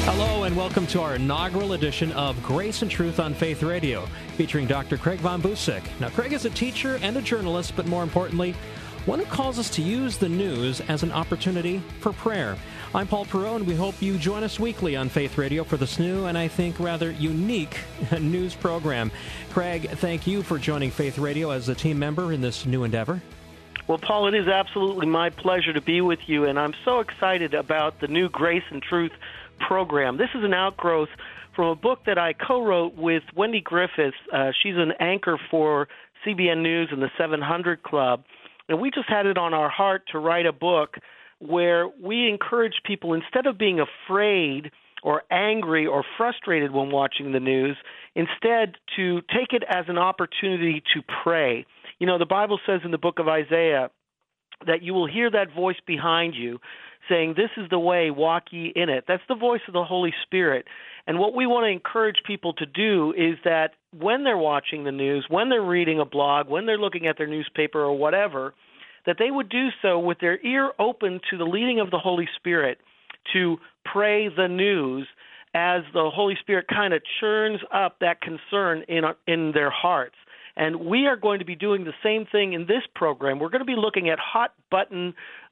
Hello and welcome to our inaugural edition of Grace and Truth on Faith Radio, featuring Dr. Craig Von Busick. Now, Craig is a teacher and a journalist, but more importantly, one who calls us to use the news as an opportunity for prayer. I'm Paul Perot, and we hope you join us weekly on Faith Radio for this new and I think rather unique news program. Craig, thank you for joining Faith Radio as a team member in this new endeavor. Well, Paul, it is absolutely my pleasure to be with you, and I'm so excited about the new Grace and Truth program. This is an outgrowth from a book that I co-wrote with Wendy Griffiths. She's an anchor for CBN News and the 700 Club, and we just had it on our heart to write a book where we encourage people, instead of being afraid or angry or frustrated when watching the news, instead to take it as an opportunity to pray. You know, the Bible says in the book of Isaiah that you will hear that voice behind you saying, "This is the way, walk ye in it." That's the voice of the Holy Spirit. And what we want to encourage people to do is that when they're watching the news, when they're reading a blog, when they're looking at their newspaper or whatever, that they would do so with their ear open to the leading of the Holy Spirit to pray the news as the Holy Spirit kind of churns up that concern in their hearts. And we are going to be doing the same thing in this program. We're going to be looking at hot-button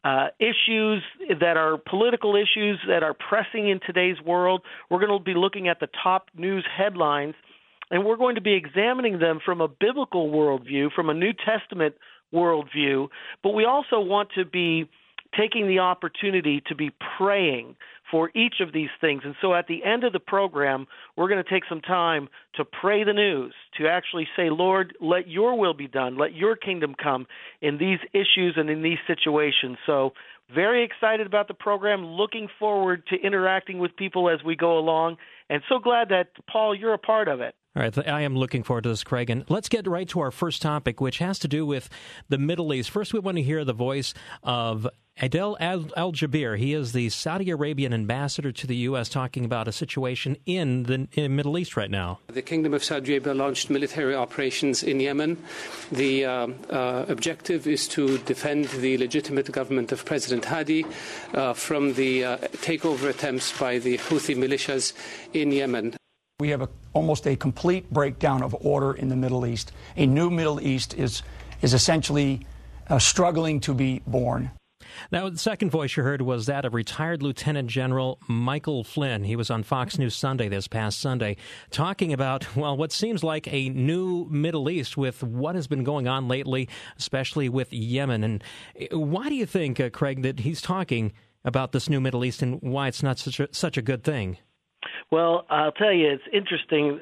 issues that are political issues that are pressing in today's world. We're going to be looking at the top news headlines, and we're going to be examining them from a biblical worldview, from a New Testament worldview. But we also want to be taking the opportunity to be praying for each of these things. And so at the end of the program, we're going to take some time to pray the news, to actually say, Lord, let your will be done. Let your kingdom come in these issues and in these situations. So very excited about the program, looking forward to interacting with people as we go along, and so glad that, Paul, you're a part of it. All right, I am looking forward to this, Craig. And let's get right to our first topic, which has to do with the Middle East. First, we want to hear the voice of Adel Al-Jubeir. He is the Saudi Arabian ambassador to the U.S., talking about a situation in the Middle East right now. The Kingdom of Saudi Arabia launched military operations in Yemen. The objective is to defend the legitimate government of President Hadi from the takeover attempts by the Houthi militias in Yemen. We have almost a complete breakdown of order in the Middle East. A new Middle East is essentially struggling to be born. Now, the second voice you heard was that of retired Lieutenant General Michael Flynn. He was on Fox News Sunday this past Sunday talking about, well, what seems like a new Middle East with what has been going on lately, especially with Yemen. And why do you think, Craig, that he's talking about this new Middle East and why it's not such a good thing? Well, I'll tell you, it's interesting.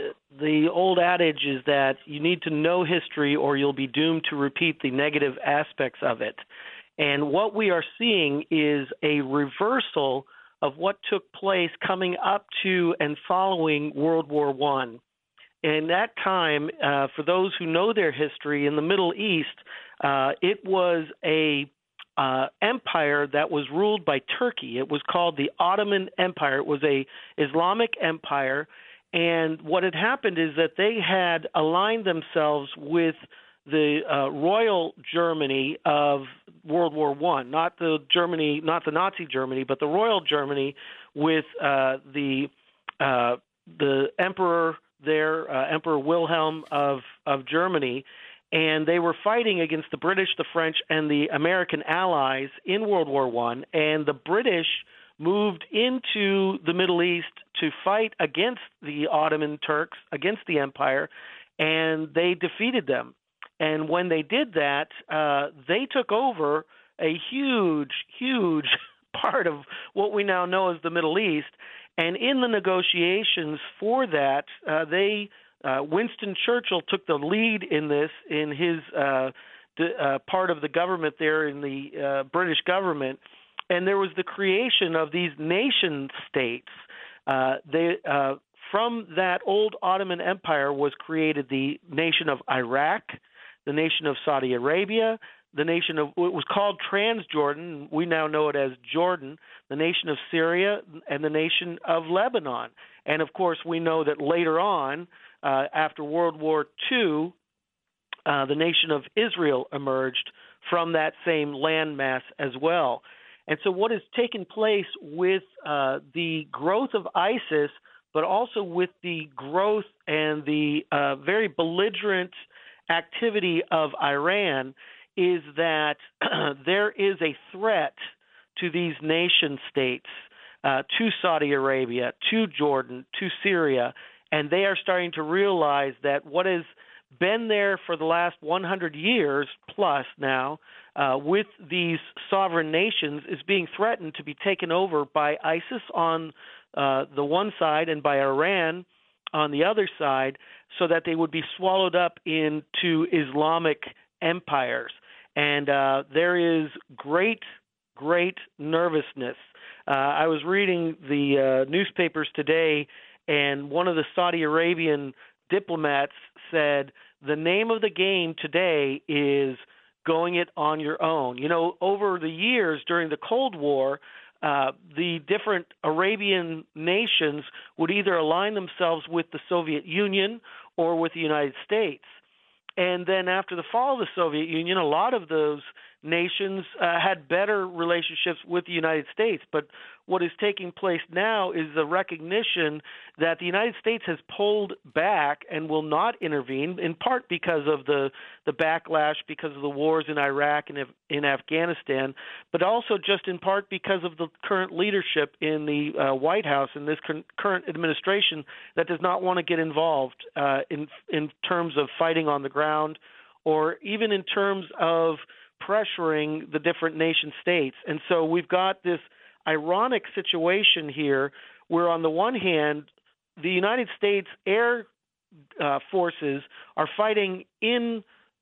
The old adage is that you need to know history or you'll be doomed to repeat the negative aspects of it. And what we are seeing is a reversal of what took place coming up to and following World War I. In that time, for those who know their history, in the Middle East, it was a empire that was ruled by Turkey. It was called the Ottoman Empire. It was a Islamic empire, and what had happened is that they had aligned themselves with the royal Germany of World War I, not the Nazi Germany, but the royal Germany with the emperor there, Emperor Wilhelm of Germany. And they were fighting against the British, the French, and the American allies in World War I. And the British moved into the Middle East to fight against the Ottoman Turks, against the empire, and they defeated them. And when they did that, they took over a huge, huge part of what we now know as the Middle East. And in the negotiations for that, Winston Churchill took the lead in this in his part of the government there in the British government, and there was the creation of these nation states. From that old Ottoman Empire was created the nation of Iraq, the nation of Saudi Arabia, the nation of, it was called Transjordan, we now know it as Jordan, the nation of Syria, and the nation of Lebanon. And of course, we know that later on, after World War II, the nation of Israel emerged from that same landmass as well. And so what has taken place with the growth of ISIS, but also with the growth and the very belligerent activity of Iran, is that there is a threat to these nation states, to Saudi Arabia, to Jordan, to Syria, and they are starting to realize that what has been there for the last 100 years plus now with these sovereign nations is being threatened to be taken over by ISIS on the one side and by Iran on the other side, so that they would be swallowed up into Islamic empires. And there is great nervousness. I was reading the newspapers today, and one of the Saudi Arabian diplomats said the name of the game today is going it on your own. You know, over the years during the Cold War, the different Arabian nations would either align themselves with the Soviet Union or with the United States. And then after the fall of the Soviet Union, a lot of those nations had better relationships with the United States. But what is taking place now is the recognition that the United States has pulled back and will not intervene, in part because of the backlash, because of the wars in Iraq and in Afghanistan, but also just in part because of the current leadership in the White House and this current administration that does not want to get involved in terms of fighting on the ground, or even in terms of pressuring the different nation states. And so we've got this ironic situation here where, on the one hand, the United States air forces are fighting in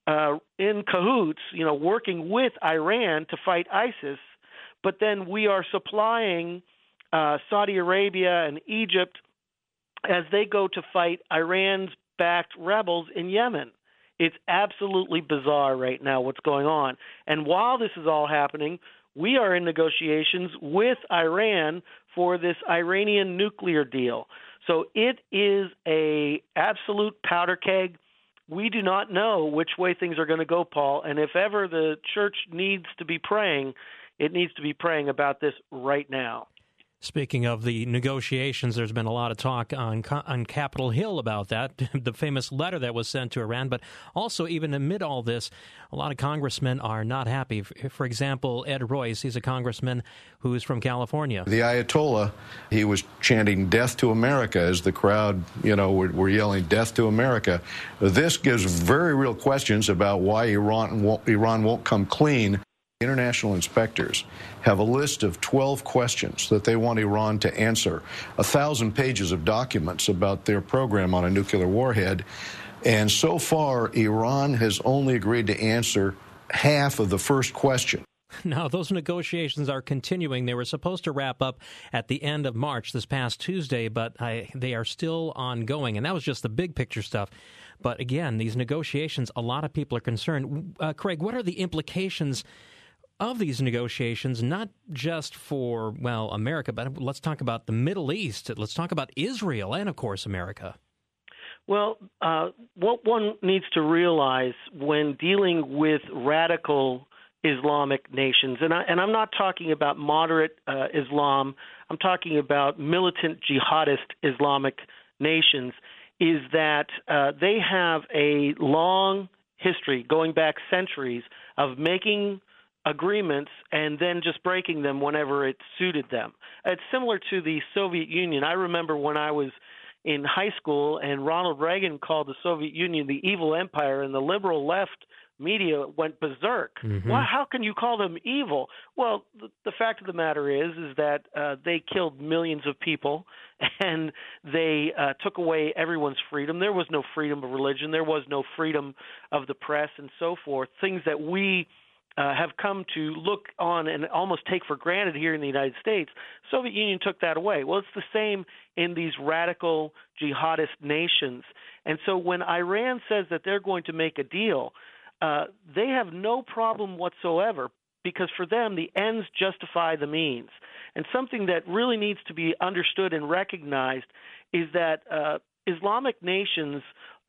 cahoots, you know, working with Iran to fight ISIS, but then we are supplying Saudi Arabia and Egypt as they go to fight Iran's backed rebels in Yemen. It's absolutely bizarre right now what's going on. And while this is all happening, we are in negotiations with Iran for this Iranian nuclear deal. So it is a absolute powder keg. We do not know which way things are going to go, Paul. And if ever the church needs to be praying, it needs to be praying about this right now. Speaking of the negotiations, there's been a lot of talk on Capitol Hill about that, the famous letter that was sent to Iran. But also, even amid all this, a lot of congressmen are not happy. For example, Ed Royce, he's a congressman who is from California. The Ayatollah, he was chanting death to America as the crowd, were yelling death to America. This gives very real questions about why Iran won't come clean. International inspectors have a list of 12 questions that they want Iran to answer, 1,000 pages of documents about their program on a nuclear warhead, and so far Iran has only agreed to answer half of the first question. Now, those negotiations are continuing. They were supposed to wrap up at the end of March, this past Tuesday, but they are still ongoing, and that was just the big picture stuff. But again, these negotiations, a lot of people are concerned. Craig, what are the implications of these negotiations, not just for, America, but let's talk about the Middle East. Let's talk about Israel and, of course, America. Well, what one needs to realize when dealing with radical Islamic nations, and I'm not talking about moderate Islam, I'm talking about militant jihadist Islamic nations, is that they have a long history, going back centuries, of making agreements and then just breaking them whenever it suited them. It's similar to the Soviet Union. I remember when I was in high school and Ronald Reagan called the Soviet Union the evil empire, and the liberal left media went berserk. Mm-hmm. Well, how can you call them evil? Well, the fact of the matter is that they killed millions of people, and they took away everyone's freedom. There was no freedom of religion. There was no freedom of the press and so forth, things that we have come to look on and almost take for granted here in the United States. Soviet Union took that away. Well, it's the same in these radical jihadist nations. And so when Iran says that they're going to make a deal, they have no problem whatsoever, because for them the ends justify the means. And something that really needs to be understood and recognized is that Islamic nations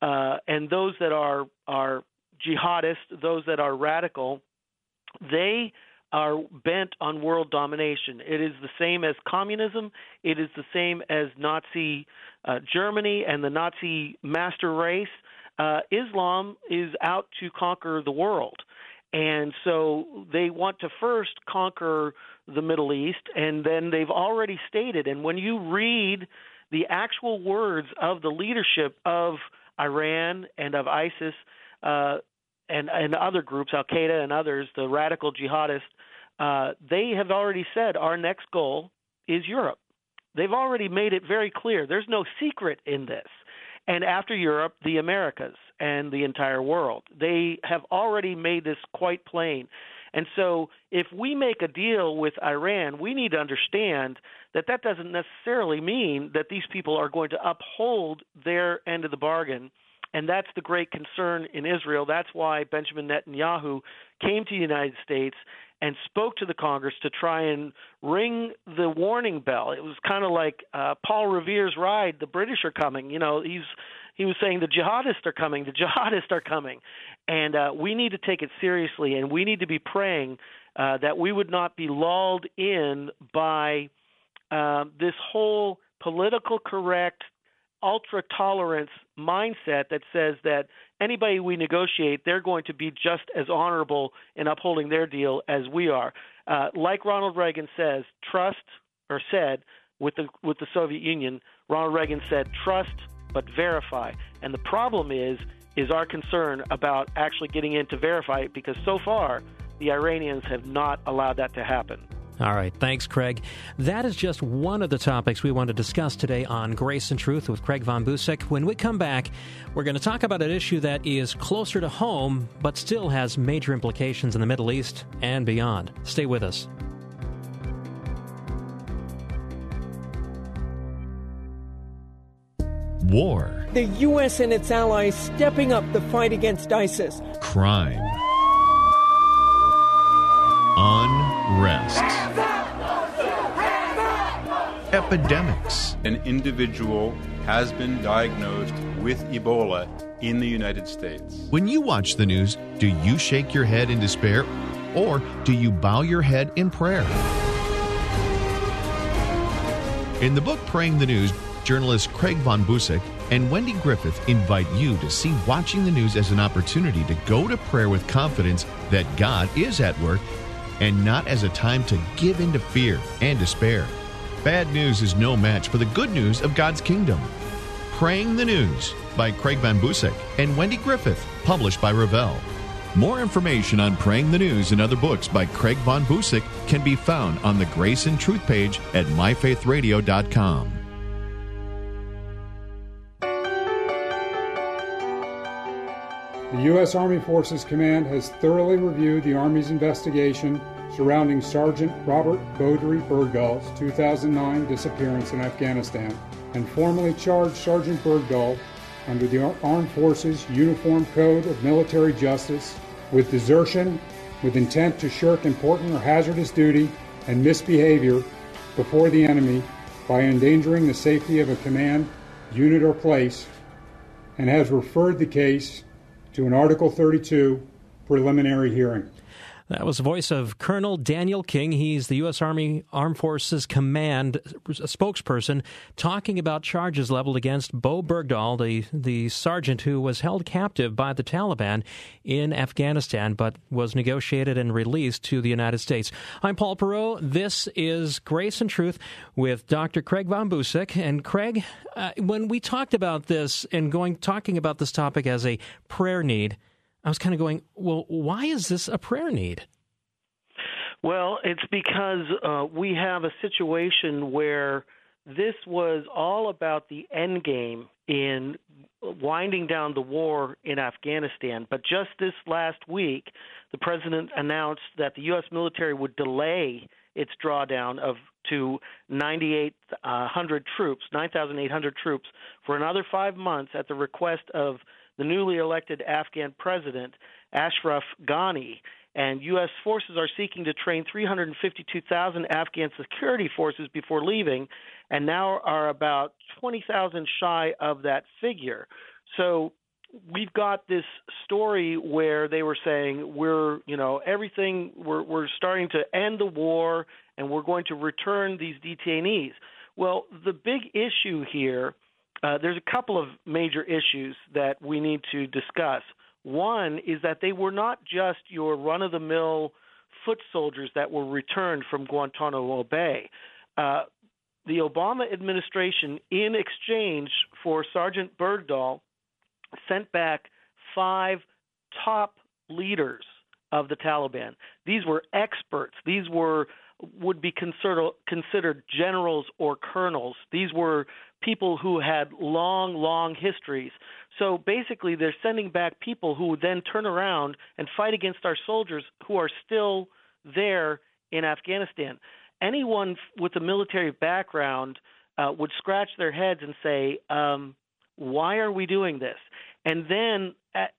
and those that are jihadist, those that are radical, they are bent on world domination. It is the same as communism. It is the same as Nazi Germany and the Nazi master race. Islam is out to conquer the world. And so they want to first conquer the Middle East, and then they've already stated, and when you read the actual words of the leadership of Iran and of ISIS and other groups, Al-Qaeda and others, the radical jihadists, they have already said our next goal is Europe. They've already made it very clear. There's no secret in this. And after Europe, the Americas and the entire world. They have already made this quite plain. And so if we make a deal with Iran, we need to understand that that doesn't necessarily mean that these people are going to uphold their end of the bargain. And that's the great concern in Israel. That's why Benjamin Netanyahu came to the United States and spoke to the Congress to try and ring the warning bell. It was kind of like Paul Revere's ride, the British are coming. You know, he was saying the jihadists are coming, the jihadists are coming. And we need to take it seriously, and we need to be praying that we would not be lulled in by this whole political correct, ultra-tolerance mindset that says that anybody we negotiate, they're going to be just as honorable in upholding their deal as we are. Like Ronald Reagan said with the Soviet Union, Ronald Reagan said, trust but verify. And the problem is our concern about actually getting in to verify it, because so far the Iranians have not allowed that to happen. All right. Thanks, Craig. That is just one of the topics we want to discuss today on Grace and Truth with Craig Von Busek. When we come back, we're going to talk about an issue that is closer to home, but still has major implications in the Middle East and beyond. Stay with us. War. The U.S. and its allies stepping up the fight against ISIS. Crime. Unrest. Epidemics. An individual has been diagnosed with Ebola in the United States. When you watch the news, do you shake your head in despair, or do you bow your head in prayer? In the book Praying the News, journalists Craig Von Busek and Wendy Griffith invite you to see watching the news as an opportunity to go to prayer with confidence that God is at work, and not as a time to give in to fear and despair. Bad news is no match for the good news of God's kingdom. Praying the News by Craig Von Busek and Wendy Griffith, published by Revell. More information on Praying the News and other books by Craig Von Busek can be found on the Grace and Truth page at myfaithradio.com. The U.S. Army Forces Command has thoroughly reviewed the Army's investigation surrounding Sergeant Robert Beaudry Bergdahl's 2009 disappearance in Afghanistan and formally charged Sergeant Bergdahl under the Armed Forces Uniform Code of Military Justice with desertion with intent to shirk important or hazardous duty and misbehavior before the enemy by endangering the safety of a command, unit, or place, and has referred the case to an Article 32 preliminary hearing. That was the voice of Colonel Daniel King. He's the U.S. Army Armed Forces Command spokesperson, talking about charges leveled against Bo Bergdahl, the sergeant who was held captive by the Taliban in Afghanistan, but was negotiated and released to the United States. I'm Paul Perot. This is Grace and Truth with Dr. Craig Von Busek. And Craig, when we talked about this and talking about this topic as a prayer need, I was kind of going, well, why is this a prayer need? Well, it's because we have a situation where this was all about the end game in winding down the war in Afghanistan. But just this last week, the president announced that the U.S. military would delay its drawdown to 9,800 troops for another 5 months at the request of the newly elected Afghan president, Ashraf Ghani. And U.S. forces are seeking to train 352,000 Afghan security forces before leaving, and now are about 20,000 shy of that figure. So we've got this story where they were saying we're starting to end the war and we're going to return these detainees. Well, the big issue here, there's a couple of major issues that we need to discuss. One is that they were not just your run-of-the-mill foot soldiers that were returned from Guantanamo Bay. The Obama administration, in exchange for Sergeant Bergdahl, sent back 5 top leaders of the Taliban. These were experts. These would be considered generals or colonels. These were people who had long histories. So basically, they're sending back people who would then turn around and fight against our soldiers who are still there in Afghanistan. Anyone with a military background would scratch their heads and say, why are we doing this? And then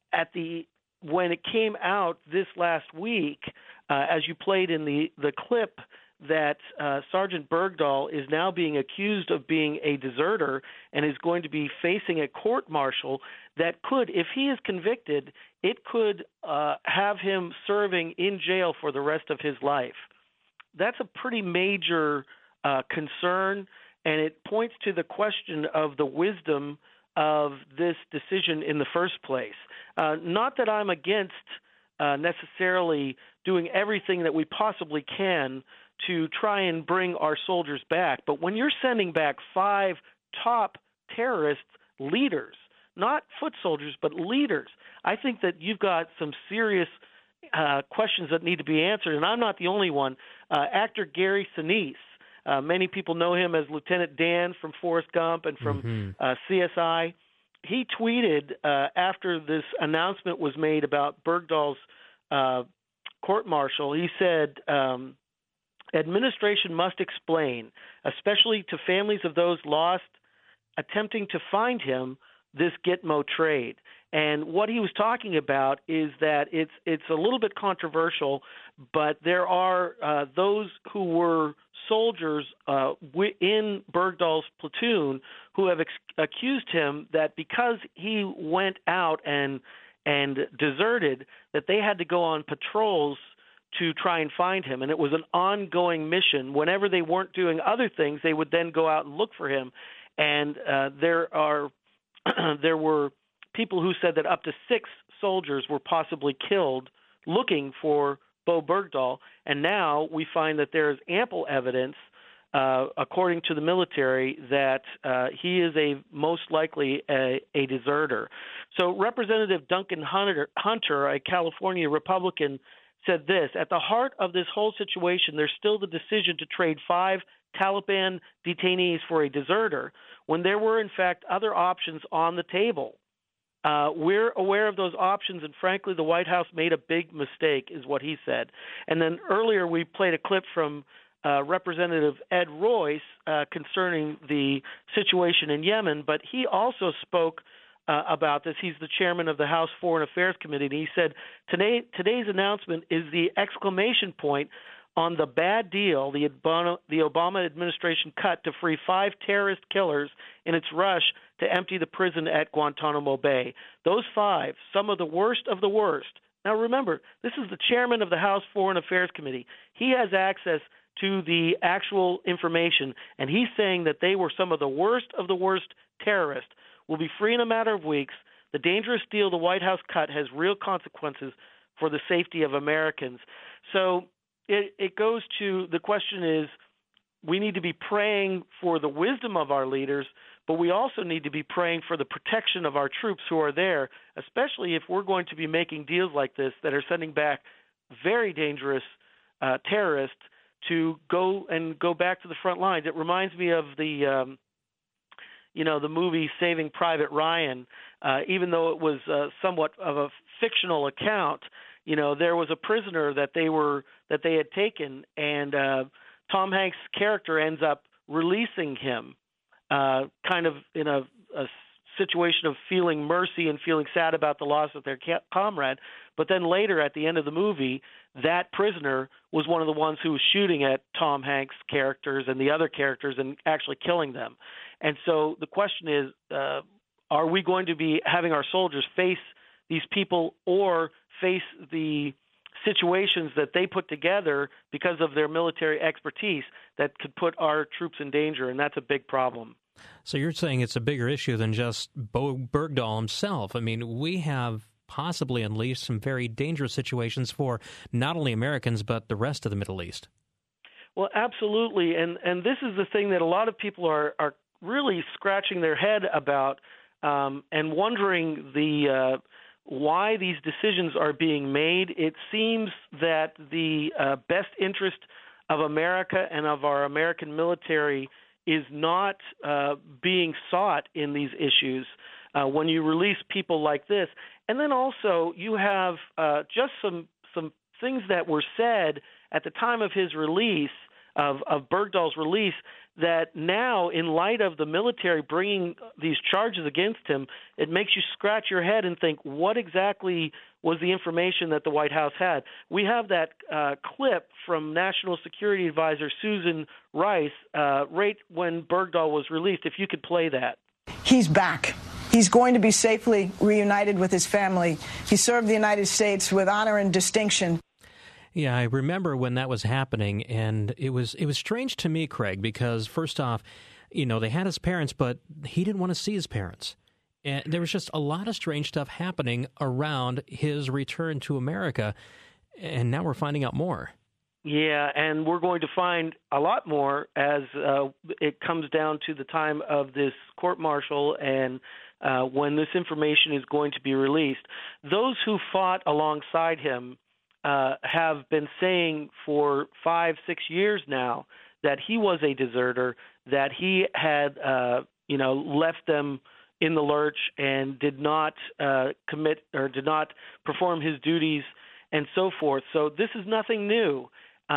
when it came out this last week, as you played in the clip, that Sergeant Bergdahl is now being accused of being a deserter and is going to be facing a court-martial that could, if he is convicted, it could have him serving in jail for the rest of his life. That's a pretty major concern, and it points to the question of the wisdom of this decision in the first place. Not that I'm against necessarily doing everything that we possibly can to try and bring our soldiers back, but when you're sending back 5 top terrorist leaders, not foot soldiers, but leaders, I think that you've got some serious questions that need to be answered, and I'm not the only one. Actor Gary Sinise, many people know him as Lieutenant Dan from Forrest Gump and from CSI. He tweeted after this announcement was made about Bergdahl's court-martial, he said, administration must explain, especially to families of those lost attempting to find him, this Gitmo trade. And what he was talking about is that it's a little bit controversial, but there are those who were soldiers in Bergdahl's platoon who have accused him that because he went out and deserted, that they had to go on patrols to try and find him. And it was an ongoing mission. Whenever they weren't doing other things, they would then go out and look for him. And there were people who said that up to 6 soldiers were possibly killed looking for Bo Bergdahl, and now we find that there is ample evidence, according to the military, that he is most likely a deserter. So Representative Duncan Hunter, a California Republican, said this: at the heart of this whole situation, there's still the decision to trade 5 Taliban detainees for a deserter when there were, in fact, other options on the table. We're aware of those options, and frankly, the White House made a big mistake, is what he said. And then earlier we played a clip from Representative Ed Royce concerning the situation in Yemen, but he also spoke about this. He's the chairman of the House Foreign Affairs Committee, and he said, today's announcement is the exclamation point on the bad deal the Obama administration cut to free 5 terrorist killers in its rush to empty the prison at Guantanamo Bay. Those 5, some of the worst of the worst. Now remember, this is the chairman of the House Foreign Affairs Committee. He has access to the actual information, and he's saying that they were some of the worst terrorists, will be free in a matter of weeks. The dangerous deal the White House cut has real consequences for the safety of Americans. So it goes to the question is, we need to be praying for the wisdom of our leaders, but we also need to be praying for the protection of our troops who are there, especially if we're going to be making deals like this that are sending back very dangerous terrorists to go back to the front lines. It reminds me of the movie Saving Private Ryan. Even though it was somewhat of a fictional account, there was a prisoner that they had taken, and Tom Hanks' character ends up releasing him, kind of in a situation of feeling mercy and feeling sad about the loss of their comrade. But then later, at the end of the movie, that prisoner was one of the ones who was shooting at Tom Hanks' characters and the other characters and actually killing them. And so the question is, Are we going to be having our soldiers face these people or face the situations that they put together because of their military expertise that could put our troops in danger? And that's a big problem. So you're saying it's a bigger issue than just Bo Bergdahl himself. I mean, we have possibly unleashed some very dangerous situations for not only Americans, but the rest of the Middle East. Well, absolutely. And this is the thing that a lot of people are really scratching their head about and wondering why these decisions are being made. It seems that the best interest of America and of our American military is not being sought in these issues when you release people like this. And then also you have just some things that were said at the time of his release, of Bergdahl's release, that now, in light of the military bringing these charges against him, it makes you scratch your head and think, what exactly was the information that the White House had? We have that clip from National Security Advisor Susan Rice right when Bergdahl was released. If you could play that. He's back. He's going to be safely reunited with his family. He served the United States with honor and distinction. Yeah, I remember when that was happening, and it was strange to me, Craig, because first off, they had his parents, but he didn't want to see his parents. And there was just a lot of strange stuff happening around his return to America, and now we're finding out more. Yeah, and we're going to find a lot more as it comes down to the time of this court-martial and when this information is going to be released. Those who fought alongside him have been saying for 5-6 years now that he was a deserter, that he had, left them in the lurch and did not commit or did not perform his duties and so forth. So this is nothing new.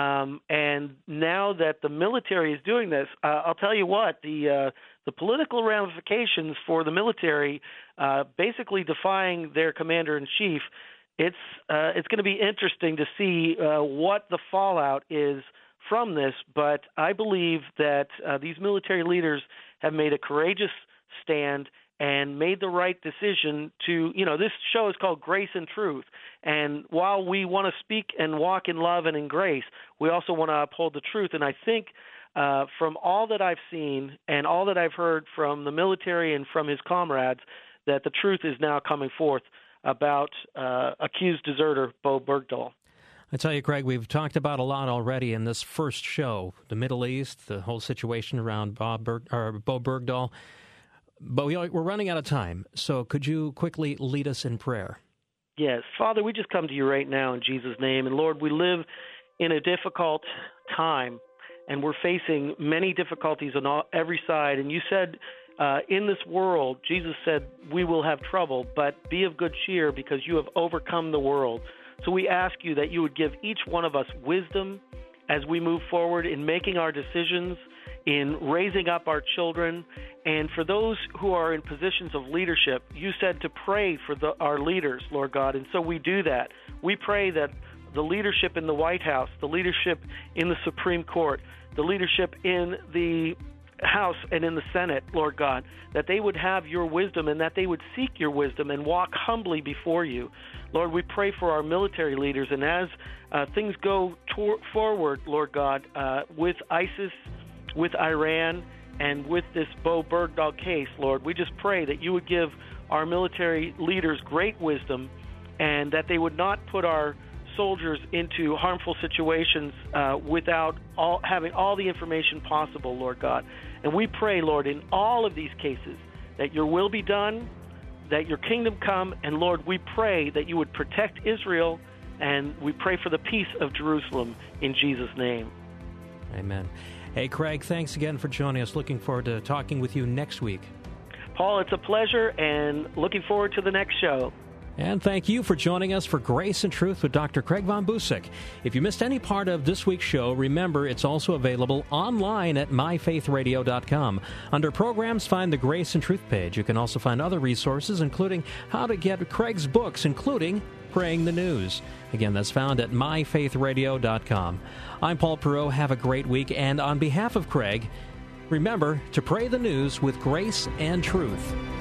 And now that the military is doing this, I'll tell you what, the political ramifications for the military basically defying their commander-in-chief, it's going to be interesting to see what the fallout is from this. But I believe that these military leaders have made a courageous stand and made the right decision to, this show is called Grace and Truth. And while we want to speak and walk in love and in grace, we also want to uphold the truth. And I think from all that I've seen and all that I've heard from the military and from his comrades, that the truth is now coming forth about accused deserter Bo Bergdahl. I tell you, Craig, we've talked about a lot already in this first show, the Middle East, the whole situation around Bo Bergdahl. But we're running out of time, so could you quickly lead us in prayer? Yes. Father, we just come to you right now in Jesus' name. And Lord, we live in a difficult time, and we're facing many difficulties on every side. And you said in this world, Jesus said, we will have trouble, but be of good cheer because you have overcome the world. So we ask you that you would give each one of us wisdom as we move forward in making our decisions, in raising up our children. And for those who are in positions of leadership, you said to pray for our leaders, Lord God. And so we do that. We pray that the leadership in the White House, the leadership in the Supreme Court, the leadership in the House and in the Senate, Lord God, that they would have your wisdom and that they would seek your wisdom and walk humbly before you. Lord, we pray for our military leaders. And as things go forward, Lord God, with ISIS, with Iran, and with this Bo Bergdahl case, Lord, we just pray that you would give our military leaders great wisdom and that they would not put our soldiers into harmful situations without having all the information possible, Lord God. And we pray, Lord, in all of these cases that your will be done, that your kingdom come, and Lord, we pray that you would protect Israel, and we pray for the peace of Jerusalem in Jesus' name. Amen. Hey, Craig, thanks again for joining us. Looking forward to talking with you next week. Paul, it's a pleasure, and looking forward to the next show. And thank you for joining us for Grace and Truth with Dr. Craig Von Busick. If you missed any part of this week's show, remember it's also available online at myfaithradio.com. Under Programs, find the Grace and Truth page. You can also find other resources, including how to get Craig's books, including Praying the News. Again, that's found at myfaithradio.com. I'm Paul Perot. Have a great week. And on behalf of Craig, remember to pray the news with grace and truth.